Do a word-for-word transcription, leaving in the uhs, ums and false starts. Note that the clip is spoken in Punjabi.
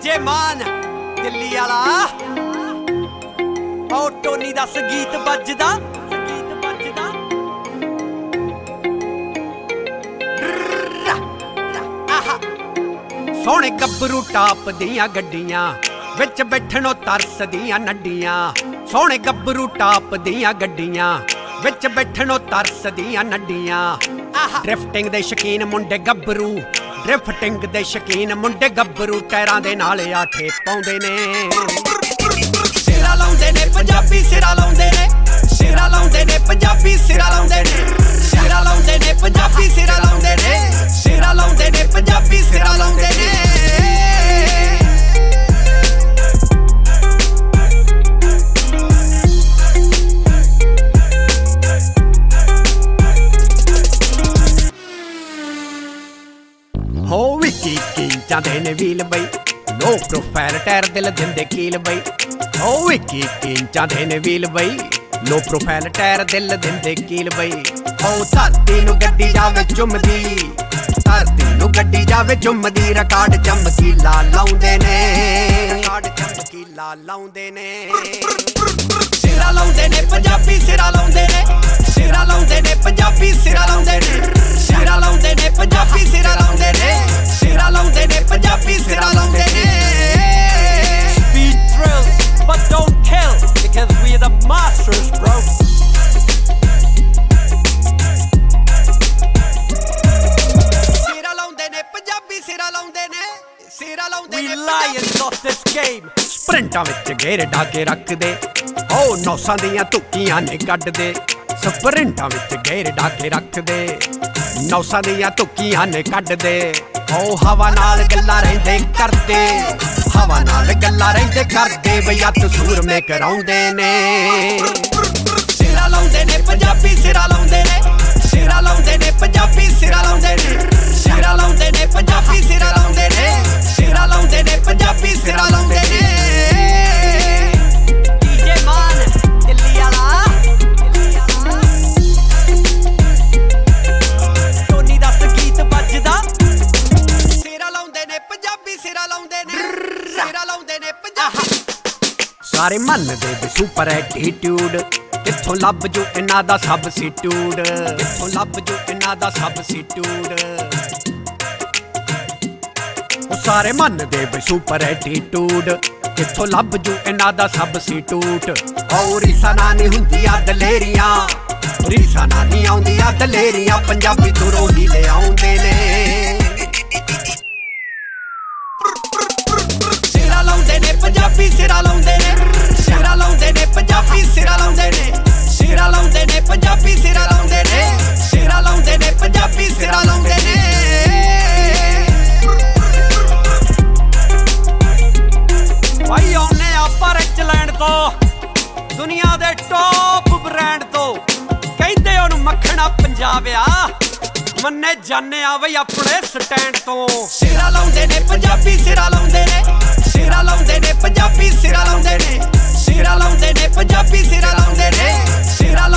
ਡੀਜੇ ਮਾਨ ਦਿੱਲੀ ਵਾਲਾ ਉਹ ਟੋਨੀ ਦਾ ਸੰਗੀਤ ਵੱਜਦਾ ਸੰਗੀਤ ਵੱਜਦਾ ਆਹਾ ਸੋਹਣੇ ਗੱਭਰੂ ਟਾਪ ਦੀਆਂ ਗੱਡੀਆਂ ਵਿੱਚ ਬੈਠਣੋਂ ਤਰਸਦੀਆਂ ਨੱਡੀਆਂ ਸੋਹਣੇ ਗੱਭਰੂ ਟਾਪ ਦੀਆਂ ਗੱਡੀਆਂ ਵਿੱਚ ਬੈਠਣੋਂ ਤਰਸਦੀਆਂ ਨੱਡੀਆਂ ਡ੍ਰਿਫਟਿੰਗ ਦੇ ਸ਼ੌਕੀਨ ਮੁੰਡੇ ਗੱਭਰੂ ਡ੍ਰਿਫਟਿੰਗ ਦੇ ਸ਼ੌਕੀਨ ਮੁੰਡੇ ਗੱਭਰੂ ਟਾਇਰਾਂ ਦੇ ਨਾਲ ਆਠੇ ਪਾਉਂਦੇ ਨੇ ਸਿਰਾ ਲਾਉਂਦੇ ਨੇ ਪੰਜਾਬੀ ਸਿਰਾ ਲਾਉਂਦੇ ਨੇ ਸਿਰਾ ਲਾਉਂਦੇ ਨੇ ਪੰਜਾਬੀ ਸਿਰਾ ਲਾਉਂਦੇ ਨੇ ਸਿਰਾ ਲਾਉਂਦੇ ਨੇ ਪੰਜਾਬੀ ਸਿਰਾ ਲਾਉਂਦੇ ਨੇ ਸਿਰਾ ਲਾਉਂਦੇ ਨੇ ਪੰਜਾਬੀ ਸਿਰਾ ਲਾਉਂਦੇ ਨੇ ਹੋ ਵਿਕੀ ਕੀ ਜਾਂਦੇ ਨੇ ਵੀਲ ਬਈ ਲੋ ਪ੍ਰੋਫਾਈਲ ਟਾਇਰ ਦਿਲ ਦਿੰਦੇ ਕੀਲ ਬਈ ਹੋ ਵਿਕੀ ਕੀ ਜਾਂਦੇ ਨੇ ਵੀਲ ਬਈ ਲੋ ਪ੍ਰੋਫਾਈਲ ਟਾਇਰ ਦਿਲ ਦਿੰਦੇ ਕੀਲ ਬਈ ਹੋ ਧਰਤੀ ਨੂੰ ਗੱਡੀ ਜਾਵੇ ਚੁੰਮਦੀ ਧਰਤੀ ਨੂੰ ਗੱਡੀ ਜਾਵੇ ਚੁੰਮਦੀ ਰਿਕਾਰਡ ਚਮਕੀਲਾ ਲਾਉਂਦੇ ਨੇ ਰਿਕਾਰਡ ਚਮਕੀਲਾ ਲਾਉਂਦੇ ਨੇ ਸਿਰਾ ਲਾਉਂਦੇ ਨੇ ਪੰਜਾਬੀ ਸਿਰਾ ਲਾਉਂਦੇ ਨੇ ਸਿਰਾ ਲਾਉਂਦੇ ਨੇ ਪੰਜਾਬੀ ਸਿਰਾ ਲਾਉਂਦੇ ਨੇ ਸਿਰਾ ਲਾਉਂਦੇ ਨੇ ਪੰਜਾਬੀ ਸਿਰਾ ਲਾਉਂਦੇ ਨੇ ਸਿਰਾ ਲਾਉਂਦੇ ਨੇ ਪੰਜਾਬੀ ਸਿਰਾ ਲਾਉਂਦੇ ਨੇ Speed drill, but don't kill because we are the masters, bro. ਸਿਰਾ ਲਾਉਂਦੇ ਨੇ ਪੰਜਾਬੀ ਸਿਰਾ ਲਾਉਂਦੇ ਨੇ ਸਿਰਾ ਲਾਉਂਦੇ ਨੇ We lions of this game. ਸਪ੍ਰਿੰਟਾਂ ਵਿੱਚ ਗੇਰ ਢਾਕੇ ਰੱਖਦੇ ਓ ਨੌਸਾਂ ਦੀਆਂ ਧੁੱਕੀਆਂ ਨੇ ਕੱਢਦੇ ਸਪ੍ਰਿੰਟਾਂ ਵਿੱਚ ਗੇਰ ਢਾਕੇ ਰੱਖਦੇ ਨੌਸਾਂ ਦੀਆਂ ਧੁੱਕੀਆਂ ਨੇ ਕੱਢਦੇ ਓ ਹਵਾ ਨਾਲ ਗੱਲਾਂ ਰਹਿੰਦੇ ਕਰਦੇ ਹਵਾ ਨਾਲ ਗੱਲਾਂ ਰਹਿੰਦੇ ਕਰਦੇ ਬਈ ਅੱਤ ਸੂਰਮੇ ਕਰਾਉਂਦੇ ਨੇ ਸਿਰਾ ਲਾਉਂਦੇ ਨੇ ਪੰਜਾਬੀ ਸਿਰਾ ਲਾਉਂਦੇ ਨੇ ਸਿਰਾ ਲਾਉਂਦੇ ਨੇ ਪੰਜਾਬੀ ਸਿਰਾ ਲਾਉਂਦੇ ਨੇ ਸਿਰਾ ਲਾਉਂਦੇ ਨੇ ਪੰਜਾਬੀ ਸਿਰਾ ਲਾਉਂਦੇ ਨੇ ਸਿਰਾ ਲਾਉਂਦੇ ਨੇ ਪੰਜਾਬੀ ਸਿਰਾ ਲਾਉਂਦੇ ਨੇ ਡੀਜੇ ਮਾਨ ਦਿੱਲੀ ਵਾਲਾ ਟੋਨੀ ਦਾ ਸੰਗੀਤ ਵੱਜਦਾ ਸਿਰਾ ਲਾਉਂਦੇ ਨੇ ਪੰਜਾਬੀ ਸਿਰਾ ਲਾਉਂਦੇ ਨੇ ਸਿਰਾ ਲਾਉਂਦੇ ਨੇ ਪੰਜਾਬੀ ਸਾਰੇ ਮੰਨਦੇ ਵੀ ਸੁਪਰ ਐਟੀਟਿਊਡ ਕਿੱਥੋਂ ਲੱਭ ਜੂ ਇਹਨਾਂ ਦਾ ਸਬਸਟੀਟਿਊਡ ਕਿੱਥੋਂ ਲੱਭ ਜੂ ਇਹਨਾਂ ਦਾ ਸਬਸਟੀਟਿਊਡ ਉਹ ਸਾਰੇ ਮੰਨਦੇ ਵੀ ਸੁਪਰ ਐਟੀਟਿਊਡ ਕਿੱਥੋਂ ਲੱਭ ਜੂ ਇਹਨਾਂ ਦਾ ਸਬਸਟੀਟਿਊਟ ਔਰ ਰੀਸਾਂ ਨਾ ਨਹੀਂ ਹੁੰਦੀਆਂ ਦਲੇਰੀਆਂ ਰੀਸਾਂ ਨਾ ਨਹੀਂ ਆਉਂਦੀਆਂ ਦਲੇਰੀਆਂ ਪੰਜਾਬੀ ਦੂਰੋਂ ਹੀ ਲਿਆਉਂਦੇ ਨੇ ਸਿਰਾ ਲਾਉਂਦੇ ਨੇ ਪੰਜਾਬੀ ਸਿਰਾ ਲਾਉਂਦੇ ਨੇ ਸਿਰਾ ਲਾਉਂਦੇ ਨੇ ਪੰਜਾਬੀ ਸਿਰਾ ਲਾਉਂਦੇ ਨੇ ਸਿਰਾ ਲਾਉਂਦੇ ਨੇ ਪੰਜਾਬੀ ਸਿਰਾ ਲਾਉਂਦੇ ਨੇ ਸਿਰਾ ਲਾਉਂਦੇ ਨੇ ਪੰਜਾਬੀ ਸਿਰਾ ਲਾਉਂਦੇ ਨੇ ਭਾਈ ਆਉਨੇ ਆਪਾਂ ਰਿਚਲੈਂਡ ਤੋਂ ਦੁਨੀਆ ਦੇ ਟੌਪ ਬ੍ਰਾਂਡ ਤੋਂ ਕਹਿੰਦੇ ਉਹਨੂੰ ਮੱਖਣਾ ਪੰਜਾਬਿਆ ਮੰਨੇ ਜਾਣੇ ਆ ਬਈ ਆਪਣੇ ਸਟੈਂਡ ਤੋਂ ਸਿਰਾ ਲਾਉਂਦੇ ਨੇ ਪੰਜਾਬੀ ਸਿਰਾ ਲਾਉਂਦੇ ਨੇ ਸਿਰਾ ਲਾਉਂਦੇ ਨੇ ਪੰਜਾਬੀ ਸਿਰਾ ਲਾਉਂਦੇ ਨੇ ਸਿਰਾ ਲਾਉਂਦੇ ਨੇ ਪੰਜਾਬੀ ਸਿਰਾ ਲਾਉਂਦੇ ਨੇ ਸਿਰਾ